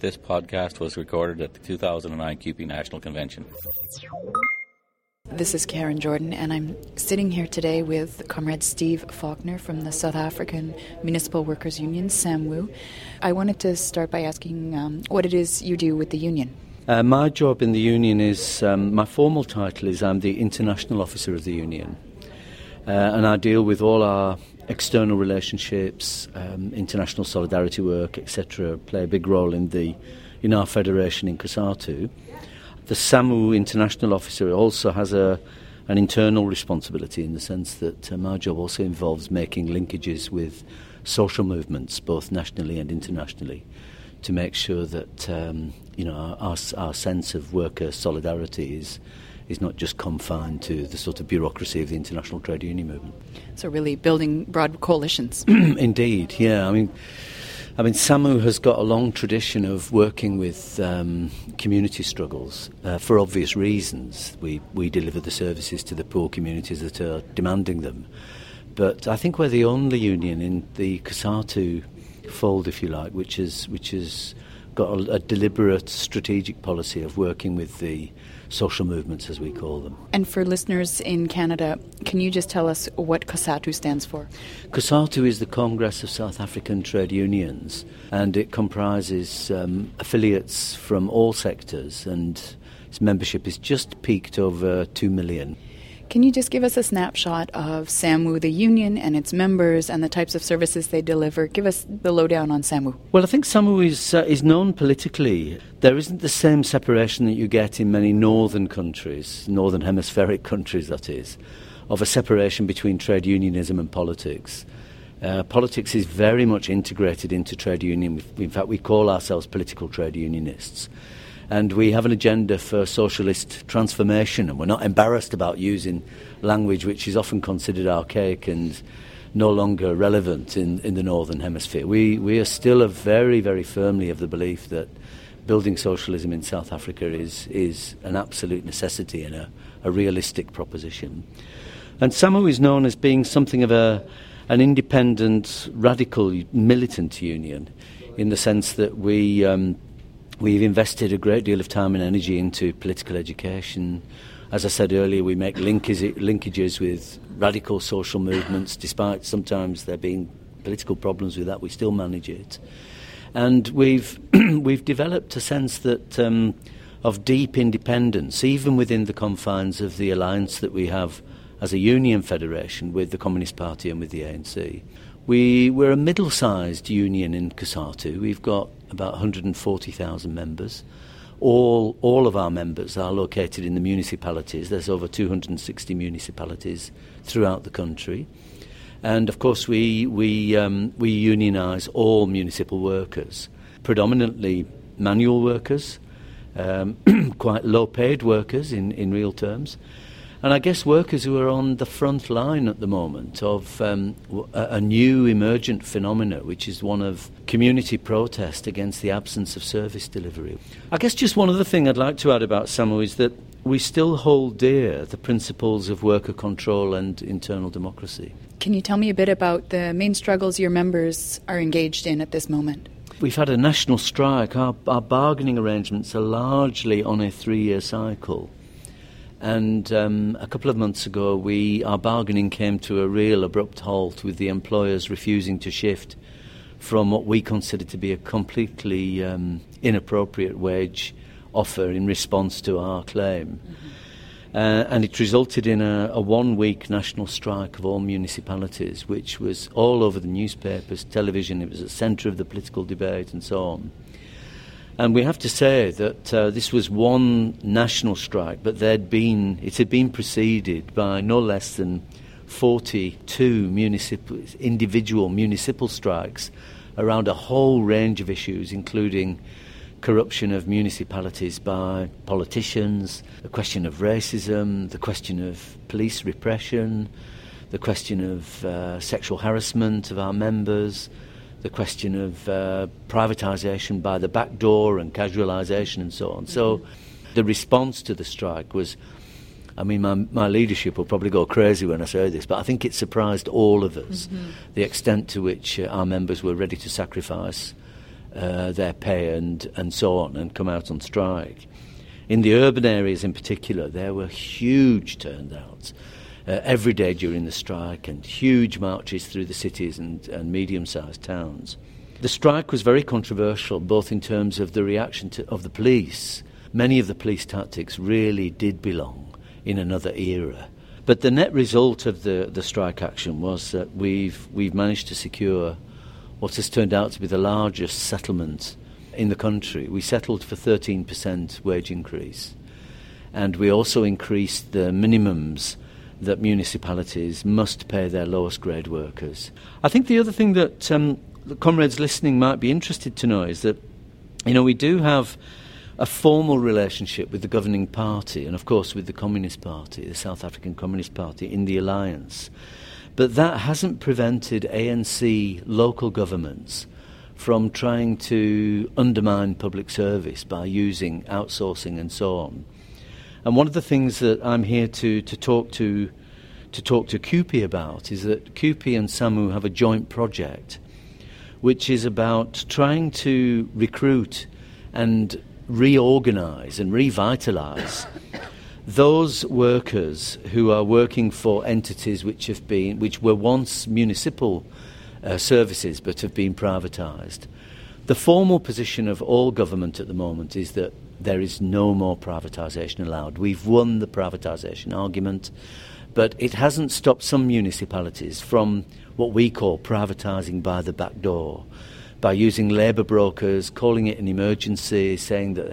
this podcast was recorded at the 2009 CUPE National Convention. This is Karen Jordan, and I'm sitting here today with Comrade Steve Faulkner from the South African Municipal Workers Union, SAMWU. I wanted to start by asking what it is you do with the union. My job in the union is, my formal title is I'm the International Officer of the union. And I deal with all our external relationships, international solidarity work, etc., play a big role in our federation in COSATU. The SAMWU International Officer also has an internal responsibility in the sense that my job also involves making linkages with social movements, both nationally and internationally, to make sure that our sense of worker solidarity is not just confined to the sort of bureaucracy of the international trade union movement. So really building broad coalitions. Indeed, yeah. I mean, SAMWU has got a long tradition of working with community struggles for obvious reasons. We deliver the services to the poor communities that are demanding them. But I think we're the only union in the COSATU fold, if you like, which has got a deliberate strategic policy of working with the social movements, as we call them. And for listeners in Canada, can you just tell us what COSATU stands for? COSATU is the Congress of South African Trade Unions, and it comprises affiliates from all sectors, and its membership is just peaked over 2 million. Can you just give us a snapshot of SAMWU, the union, and its members, and the types of services they deliver? Give us the lowdown on SAMWU. Well, I think SAMWU is known politically. There isn't the same separation that you get in many northern countries, northern hemispheric countries, that is, of a separation between trade unionism and politics. Politics is very much integrated into trade union. In fact, we call ourselves political trade unionists. And we have an agenda for socialist transformation, and we're not embarrassed about using language which is often considered archaic and no longer relevant in the Northern Hemisphere. We are still very, very firmly of the belief that building socialism in South Africa is an absolute necessity and a realistic proposition. And SAMWU is known as being something of an independent, radical, militant union, in the sense that we've invested a great deal of time and energy into political education. As I said earlier, we make linkages with radical social movements. Despite sometimes there being political problems with that, we still manage it. And we've developed a sense that of deep independence, even within the confines of the alliance that we have as a union federation with the Communist Party and with the ANC. We're a middle-sized union in COSATU. We've got about 140,000 members. All of our members are located in the municipalities. There's over 260 municipalities throughout the country. And of course we unionise all municipal workers, predominantly manual workers, quite low-paid workers in real terms. And I guess workers who are on the front line at the moment of a new emergent phenomena, which is one of community protest against the absence of service delivery. I guess just one other thing I'd like to add about SAMWU is that we still hold dear the principles of worker control and internal democracy. Can you tell me a bit about the main struggles your members are engaged in at this moment? We've had a national strike. Our bargaining arrangements are largely on a 3-year cycle. And a couple of months ago, our bargaining came to a real abrupt halt, with the employers refusing to shift from what we consider to be a completely inappropriate wage offer in response to our claim. Mm-hmm. And it resulted in a 1-week national strike of all municipalities, which was all over the newspapers, television. It was at the centre of the political debate and so on. And we have to say that this was one national strike, but it had been preceded by no less than 42 individual municipal strikes around a whole range of issues, including corruption of municipalities by politicians, the question of racism, the question of police repression, the question of sexual harassment of our members, the question of privatisation by the back door and casualisation and so on. So the response to the strike was, I mean, my leadership will probably go crazy when I say this, but I think it surprised all of us, the extent to which our members were ready to sacrifice their pay and so on, and come out on strike. In the urban areas in particular, there were huge turnouts every day during the strike, and huge marches through the cities and medium-sized towns. The strike was very controversial, both in terms of the reaction of the police. Many of the police tactics really did belong in another era. But the net result of the strike action was that we've managed to secure what has turned out to be the largest settlement in the country. We settled for 13% wage increase, and we also increased the minimums that municipalities must pay their lowest grade workers. I think the other thing that the comrades listening might be interested to know is that, we do have a formal relationship with the governing party and, of course, with the Communist Party, the South African Communist Party, in the alliance. But that hasn't prevented ANC local governments from trying to undermine public service by using outsourcing and so on. And one of the things that I'm here to talk to CUPE about is that CUPE and SAMU have a joint project which is about trying to recruit and reorganise and revitalise those workers who are working for entities which were once municipal services but have been privatised. The formal position of all government at the moment is that there is no more privatisation allowed. We've won the privatisation argument, but it hasn't stopped some municipalities from what we call privatising by the back door, by using labour brokers, calling it an emergency, saying that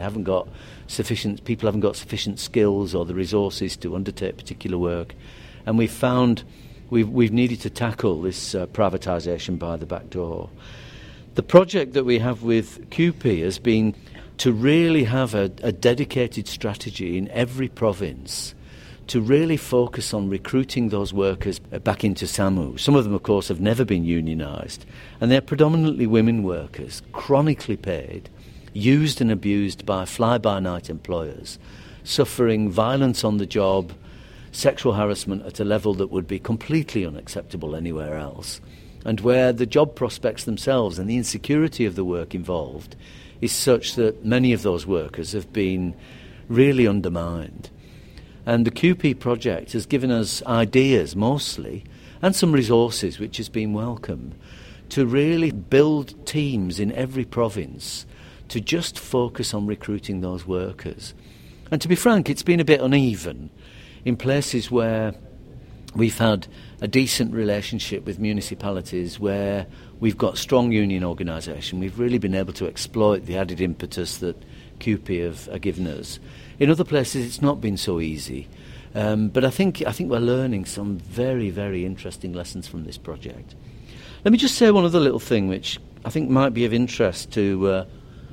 people haven't got sufficient skills or the resources to undertake particular work. And we've found we've needed to tackle this privatisation by the back door. The project that we have with CUPE has been to really have a dedicated strategy in every province to really focus on recruiting those workers back into SAMU. Some of them, of course, have never been unionised, and they're predominantly women workers, chronically paid, used and abused by fly-by-night employers, suffering violence on the job, sexual harassment at a level that would be completely unacceptable anywhere else, and where the job prospects themselves and the insecurity of the work involved is such that many of those workers have been really undermined. And the CUPE project has given us ideas mostly, and some resources, which has been welcome, to really build teams in every province to just focus on recruiting those workers. And to be frank, it's been a bit uneven in places where we've had a decent relationship with municipalities, where we've got strong union organisation. We've really been able to exploit the added impetus that CUPE have given us. In other places, it's not been so easy. But I think we're learning some very, very interesting lessons from this project. Let me just say one other little thing which I think might be of interest to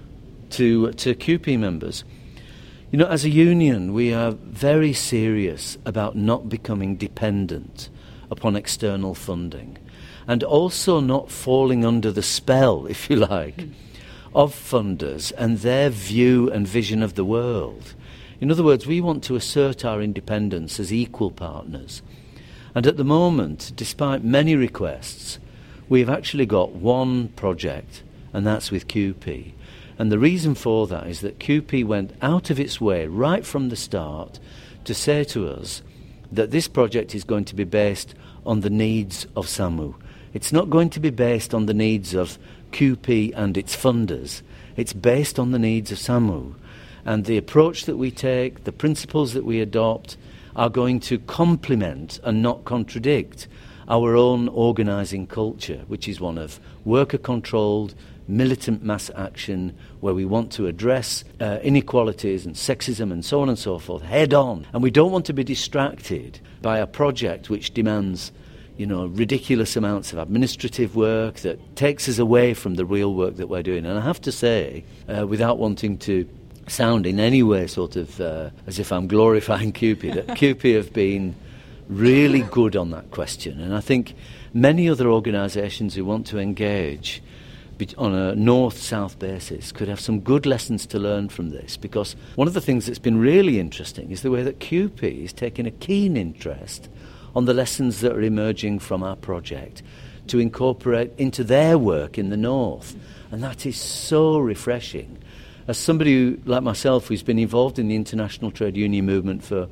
CUPE members. As a union, we are very serious about not becoming dependent upon external funding, and also not falling under the spell, if you like, of funders and their view and vision of the world. In other words, we want to assert our independence as equal partners. And at the moment, despite many requests, we've actually got one project, and that's with CUPE. And the reason for that is that CUPE went out of its way right from the start to say to us that this project is going to be based on the needs of SAMU. It's not going to be based on the needs of CUPE and its funders. It's based on the needs of SAMU. And the approach that we take, the principles that we adopt, are going to complement and not contradict our own organising culture, which is one of worker-controlled, militant mass action, where we want to address inequalities and sexism and so on and so forth head on. And we don't want to be distracted by a project which demands ridiculous amounts of administrative work that takes us away from the real work that we're doing. And I have to say, without wanting to sound in any way sort of as if I'm glorifying CUPE, that CUPE have been really good on that question. And I think many other organisations who want to engage on a north-south basis could have some good lessons to learn from this, because one of the things that's been really interesting is the way that CUPE is taking a keen interest on the lessons that are emerging from our project to incorporate into their work in the north. And that is so refreshing. As somebody who, like myself, who's been involved in the international trade union movement for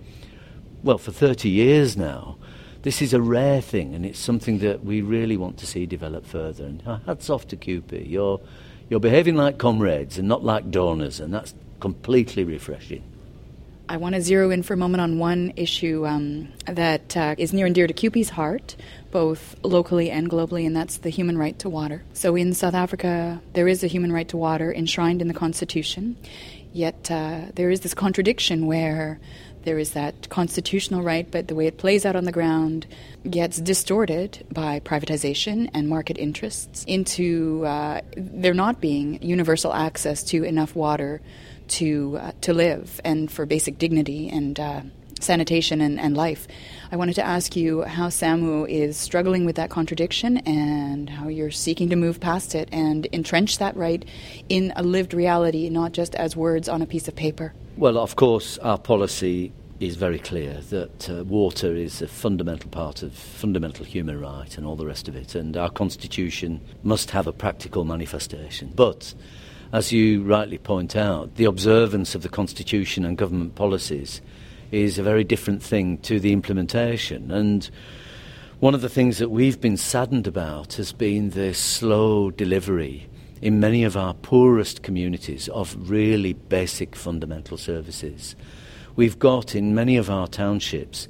30 years now, this is a rare thing, and it's something that we really want to see develop further. And hats off to CUPE. You're behaving like comrades and not like donors, and that's completely refreshing. I want to zero in for a moment on one issue that is near and dear to CUPE's heart, both locally and globally, and that's the human right to water. So in South Africa, there is a human right to water enshrined in the Constitution, yet there is this contradiction where there is that constitutional right, but the way it plays out on the ground gets distorted by privatization and market interests into there not being universal access to enough water to live and for basic dignity and sanitation and life. I wanted to ask you how SAMWU is struggling with that contradiction and how you're seeking to move past it and entrench that right in a lived reality, not just as words on a piece of paper. Well, of course, our policy is very clear that water is a fundamental part of fundamental human right and all the rest of it, and our Constitution must have a practical manifestation. But, as you rightly point out, the observance of the Constitution and government policies is a very different thing to the implementation. And one of the things that we've been saddened about has been the slow delivery in many of our poorest communities of really basic fundamental services. We've got in many of our townships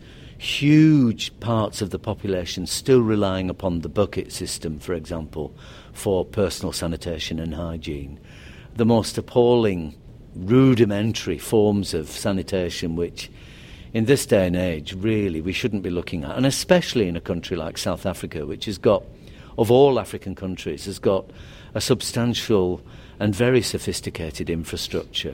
huge parts of the population still relying upon the bucket system, for example, for personal sanitation and hygiene. The most appalling, rudimentary forms of sanitation which in this day and age really we shouldn't be looking at, and especially in a country like South Africa, which has got, of all African countries, has got a substantial and very sophisticated infrastructure.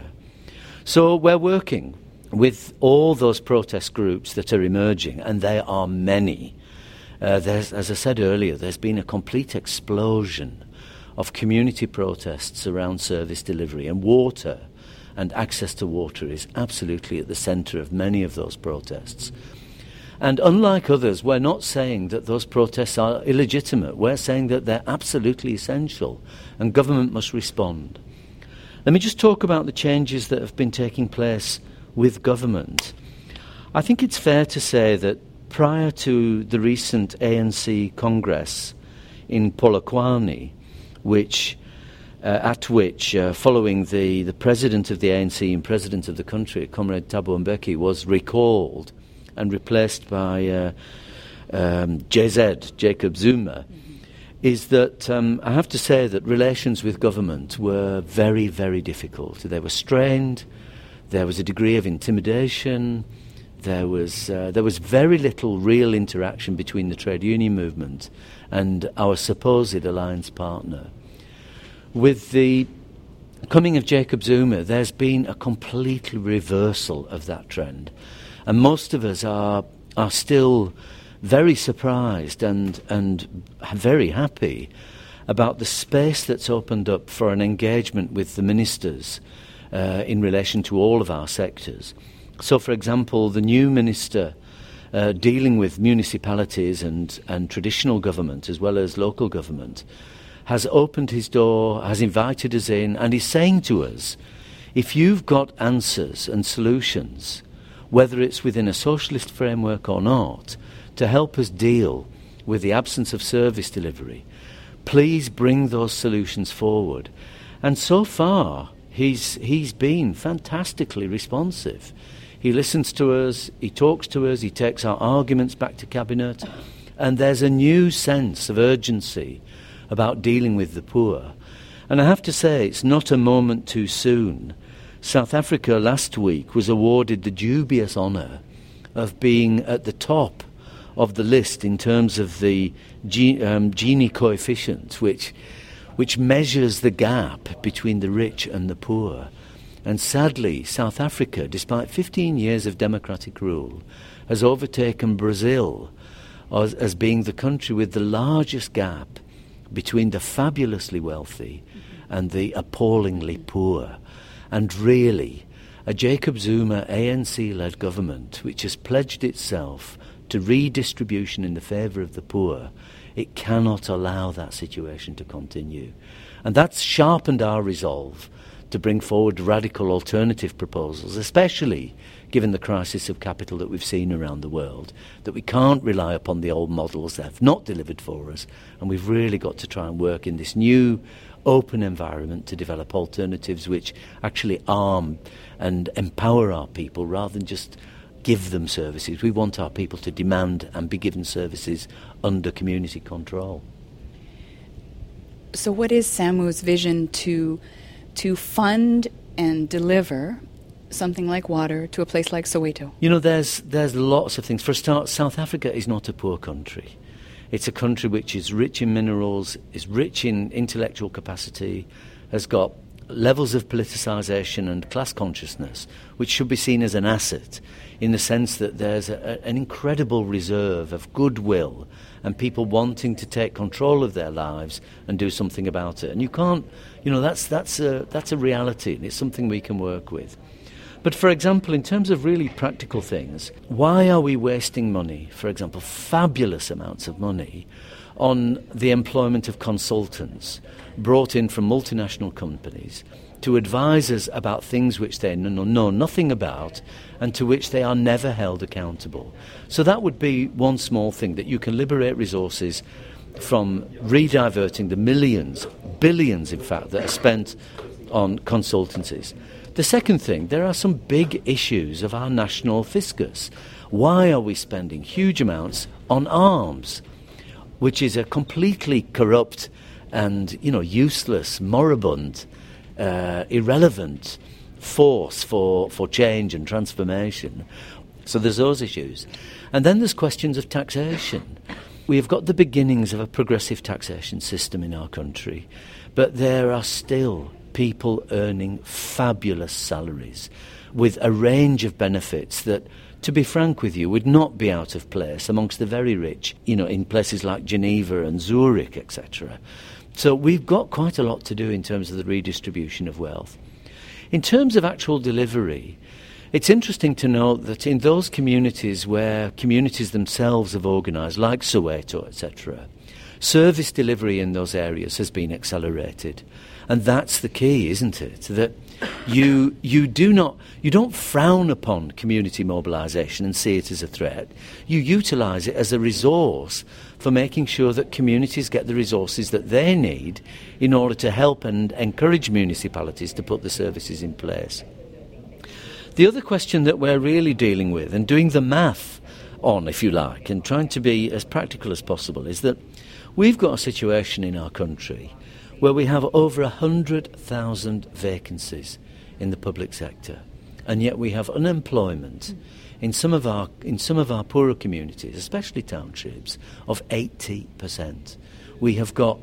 So we're working with all those protest groups that are emerging, and there are many. As I said earlier, there's been a complete explosion of community protests around service delivery, and water and access to water is absolutely at the centre of many of those protests. And unlike others, we're not saying that those protests are illegitimate. We're saying that they're absolutely essential, and government must respond. Let me just talk about the changes that have been taking place with government. I think it's fair to say that prior to the recent ANC Congress in Polokwane, following the president of the ANC and president of the country, Comrade Thabo Mbeki, was recalled and replaced by JZ, Jacob Zuma, is that I have to say that relations with government were very, very difficult. They were strained. There was a degree of intimidation. There was very little real interaction between the trade union movement and our supposed alliance partner. With the coming of Jacob Zuma, there's been a complete reversal of that trend. And most of us are still very surprised and very happy about the space that's opened up for an engagement with the ministers in relation to all of our sectors. So, for example, the new minister dealing with municipalities and traditional government as well as local government has opened his door, has invited us in, and is saying to us, if you've got answers and solutions, whether it's within a socialist framework or not, to help us deal with the absence of service delivery, please bring those solutions forward. And so far, he's been fantastically responsive. He listens to us, he talks to us, he takes our arguments back to Cabinet, and there's a new sense of urgency about dealing with the poor. And I have to say, it's not a moment too soon. South Africa last week was awarded the dubious honour of being at the top of the list in terms of the Gini coefficient, which measures the gap between the rich and the poor. And sadly, South Africa, despite 15 years of democratic rule, has overtaken Brazil as being the country with the largest gap between the fabulously wealthy and the appallingly poor. And really, a Jacob Zuma ANC-led government which has pledged itself to redistribution in the favour of the poor It cannot allow that situation to continue. And that's sharpened our resolve to bring forward radical alternative proposals, especially given the crisis of capital that we've seen around the world, that we can't rely upon the old models that have not delivered for us, and we've really got to try and work in this new open environment to develop alternatives which actually arm and empower our people rather than just give them services. We want our people to demand and be given services under community control. So what is SAMWU's vision to fund and deliver something like water to a place like Soweto? You know, there's lots of things. For a start, South Africa is not a poor country. It's a country which is rich in minerals, is rich in intellectual capacity, has got levels of politicisation and class consciousness, which should be seen as an asset in the sense that there's an incredible reserve of goodwill and people wanting to take control of their lives and do something about it. And you can't, you know, that's a reality, and it's something we can work with. But for example, in terms of really practical things, why are we wasting money, for example, fabulous amounts of money, on the employment of consultants brought in from multinational companies to advise us about things which they know nothing about and to which they are never held accountable? So that would be one small thing, that you can liberate resources from rediverting the millions, billions in fact, that are spent on consultancies. The second thing, there are some big issues of our national fiscus. Why are we spending huge amounts on arms, which is a completely corrupt and, you know, useless, moribund, irrelevant force for change and transformation? So there's those issues. And then there's questions of taxation. We have got the beginnings of a progressive taxation system in our country, but there are still people earning fabulous salaries with a range of benefits that, to be frank with you, would not be out of place amongst the very rich, you know, in places like Geneva and Zurich, etc. So we've got quite a lot to do in terms of the redistribution of wealth. In terms of actual delivery, it's interesting to note that in those communities where communities themselves have organised, like Soweto, etc., service delivery in those areas has been accelerated. And that's the key, isn't it? That you don't frown upon community mobilisation and see it as a threat. You utilise it as a resource for making sure that communities get the resources that they need in order to help and encourage municipalities to put the services in place. The other question that we're really dealing with and doing the math on, if you like, and trying to be as practical as possible, is that we've got a situation in our country where we have over 100,000 vacancies in the public sector, and yet we have unemployment in some of our poorer communities, especially townships, of 80%. We have got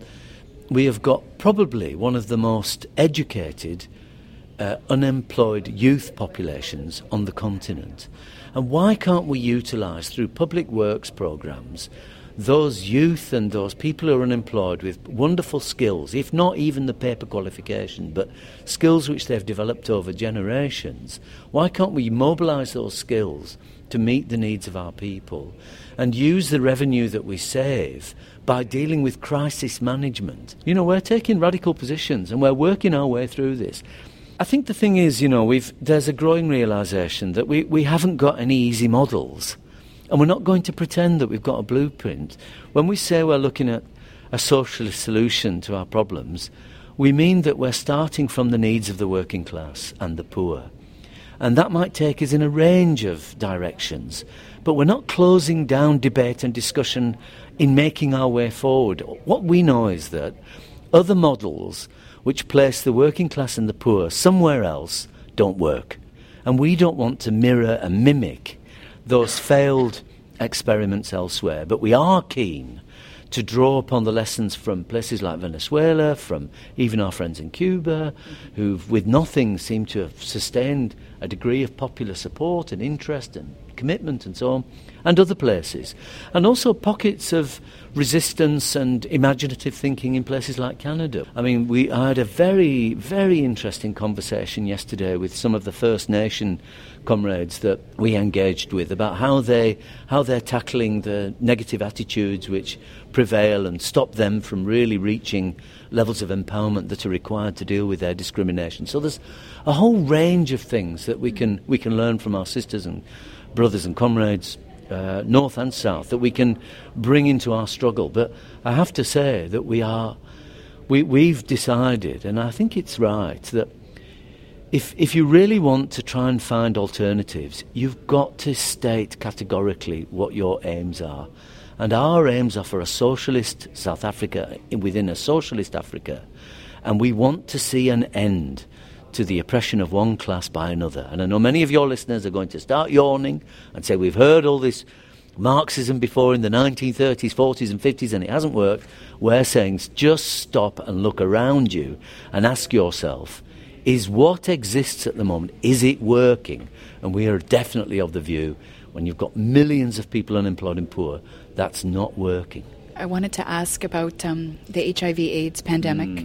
probably one of the most educated unemployed youth populations on the continent. And why can't we utilise through public works programmes those youth and those people who are unemployed with wonderful skills, if not even the paper qualification, but skills which they've developed over generations? Why can't we mobilise those skills to meet the needs of our people and use the revenue that we save by dealing with crisis management? You know, we're taking radical positions and we're working our way through this. I think the thing is, you know, there's a growing realisation that we haven't got any easy models. And we're not going to pretend that we've got a blueprint. When we say we're looking at a socialist solution to our problems, we mean that we're starting from the needs of the working class and the poor. And that might take us in a range of directions. But we're not closing down debate and discussion in making our way forward. What we know is that other models which place the working class and the poor somewhere else don't work. And we don't want to mirror and mimic those failed experiments elsewhere, but we are keen to draw upon the lessons from places like Venezuela, from even our friends in Cuba, who with nothing seem to have sustained a degree of popular support and interest and commitment and so on, and other places. And also pockets of resistance and imaginative thinking in places like Canada. I mean, I had a very, very interesting conversation yesterday with some of the First Nation comrades that we engaged with about how they're tackling the negative attitudes which prevail and stop them from really reaching levels of empowerment that are required to deal with their discrimination. So there's a whole range of things that we can learn from our sisters and brothers and comrades, north and south, that we can bring into our struggle. But I have to say that we've decided, and I think it's right, that if you really want to try and find alternatives, you've got to state categorically what your aims are. And our aims are for a socialist South Africa within a socialist Africa. And we want to see an end to the oppression of one class by another. And I know many of your listeners are going to start yawning and say, we've heard all this Marxism before in the 1930s, 40s and 50s and it hasn't worked. We're saying just stop and look around you and ask yourself, is what exists at the moment, is it working? And we are definitely of the view, when you've got millions of people unemployed and poor, that's not working. I wanted to ask about the HIV/AIDS pandemic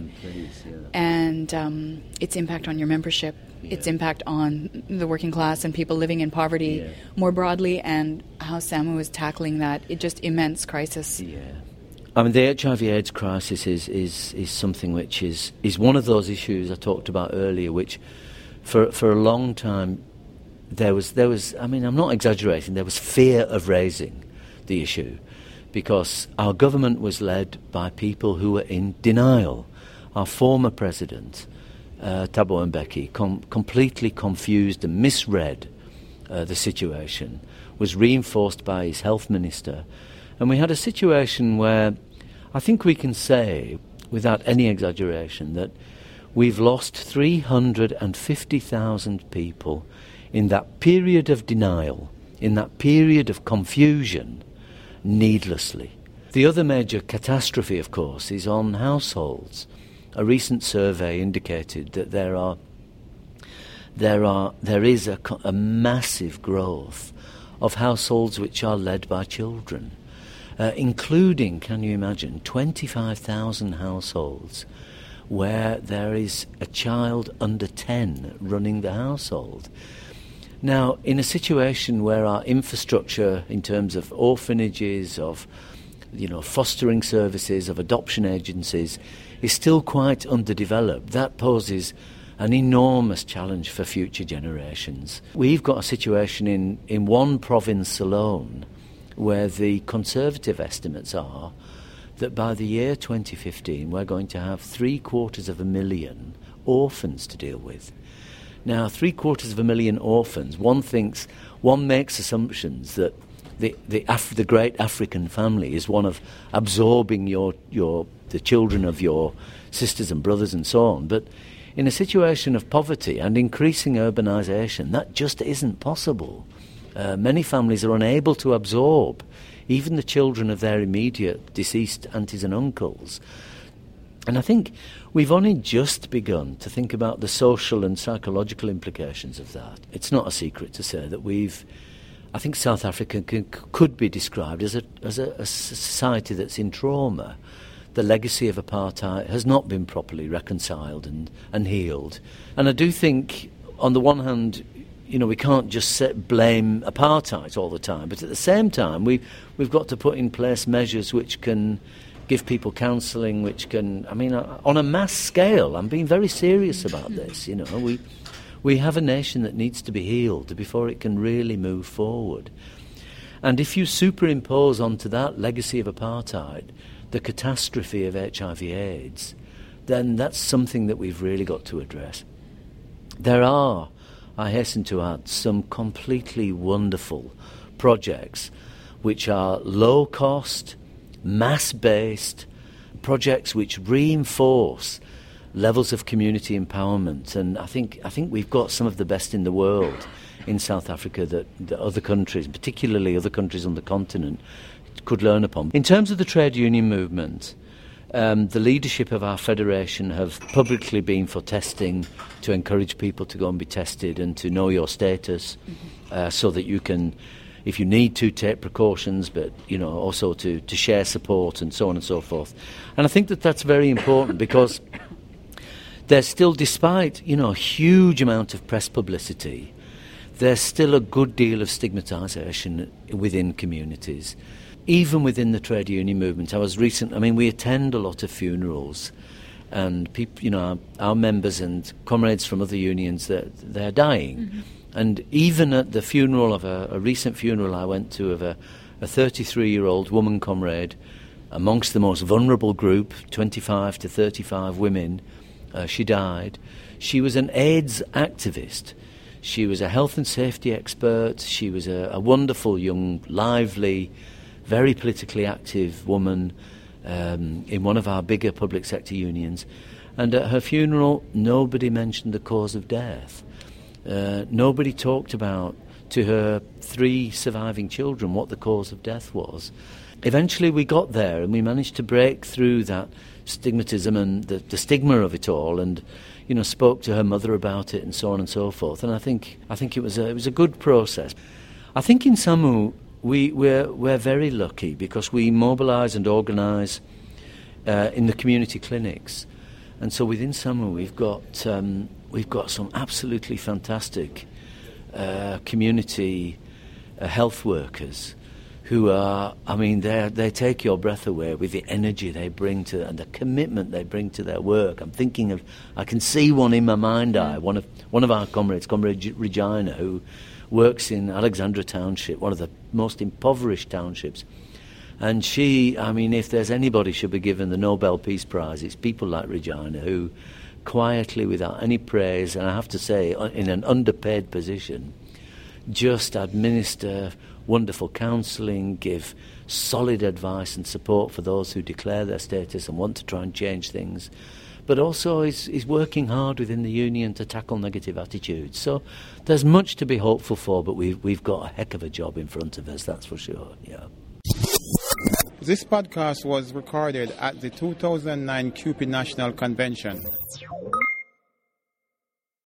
and its impact on your membership, its impact on the working class and people living in poverty more broadly, and how SAMWU is tackling that just immense crisis. Yeah. I mean, the HIV/AIDS crisis is something which is one of those issues I talked about earlier, which for a long time there was. I mean, I'm not exaggerating. There was fear of raising the issue because our government was led by people who were in denial. Our former president, Thabo Mbeki, completely confused and misread the situation, was reinforced by his health minister, and we had a situation where I think we can say, without any exaggeration, that we've lost 350,000 people in that period of denial, in that period of confusion, needlessly. The other major catastrophe, of course, is on households. A recent survey indicated that there is a massive growth of households which are led by children. Including, can you imagine, 25,000 households where there is a child under 10 running the household. Now, in a situation where our infrastructure in terms of orphanages, of fostering services, of adoption agencies, is still quite underdeveloped, that poses an enormous challenge for future generations. We've got a situation in one province alone where the conservative estimates are that by the year 2015 we're going to have 750,000 orphans to deal with. Now, 750,000 orphans, one makes assumptions that the great African family is one of absorbing the children of your sisters and brothers and so on. But in a situation of poverty and increasing urbanisation, that just isn't possible. Many families are unable to absorb even the children of their immediate deceased aunties and uncles. And I think we've only just begun to think about the social and psychological implications of that. It's not a secret to say that I think South Africa could be described as a society that's in trauma. The legacy of apartheid has not been properly reconciled and healed. And I do think, on the one hand, we can't just blame apartheid all the time, but at the same time, we've got to put in place measures which can give people counselling, which can, on a mass scale. I'm being very serious about this. We have a nation that needs to be healed before it can really move forward. And if you superimpose onto that legacy of apartheid the catastrophe of HIV/AIDS, then that's something that we've really got to address. There are, I hasten to add, some completely wonderful projects which are low cost, mass-based, projects which reinforce levels of community empowerment. And I think we've got some of the best in the world in South Africa that other countries, particularly other countries on the continent, could learn upon. In terms of the trade union movement, The leadership of our federation have publicly been for testing, to encourage people to go and be tested and to know your status, so that you can, if you need to, take precautions, but also to share support and so on and so forth. And I think that that's very important because there's still, despite a huge amount of press publicity, there's still a good deal of stigmatisation within communities. Even within the trade union movement, we attend a lot of funerals, and people, our members and comrades from other unions, they're dying. Mm-hmm. And even at the funeral of a recent funeral I went to of a 33-year-old woman comrade, amongst the most vulnerable group, 25 to 35 women, she died. She was an AIDS activist. She was a health and safety expert. She was a wonderful, young, lively, very politically active woman in one of our bigger public sector unions. And at her funeral, nobody mentioned the cause of death. Nobody talked about, to her 3 surviving children, what the cause of death was. Eventually we got there and we managed to break through that stigmatism and the stigma of it all, and spoke to her mother about it and so on and so forth. And I think it was a good process. I think in SAMU we're very lucky because we mobilise and organise in the community clinics, and so within SAMU we've got some absolutely fantastic community health workers who are, they take your breath away with the energy they bring to and the commitment they bring to their work. I can see one in my mind's eye, one of our comrades, Comrade Regina, who works in Alexandra Township, one of the most impoverished townships. And she, if there's anybody should be given the Nobel Peace Prize, it's people like Regina who quietly, without any praise, and I have to say in an underpaid position, just administer wonderful counselling, give solid advice and support for those who declare their status and want to try and change things, but also is working hard within the union to tackle negative attitudes. So there's much to be hopeful for, but we've got a heck of a job in front of us, that's for sure, yeah. This podcast was recorded at the 2009 CUPE National Convention.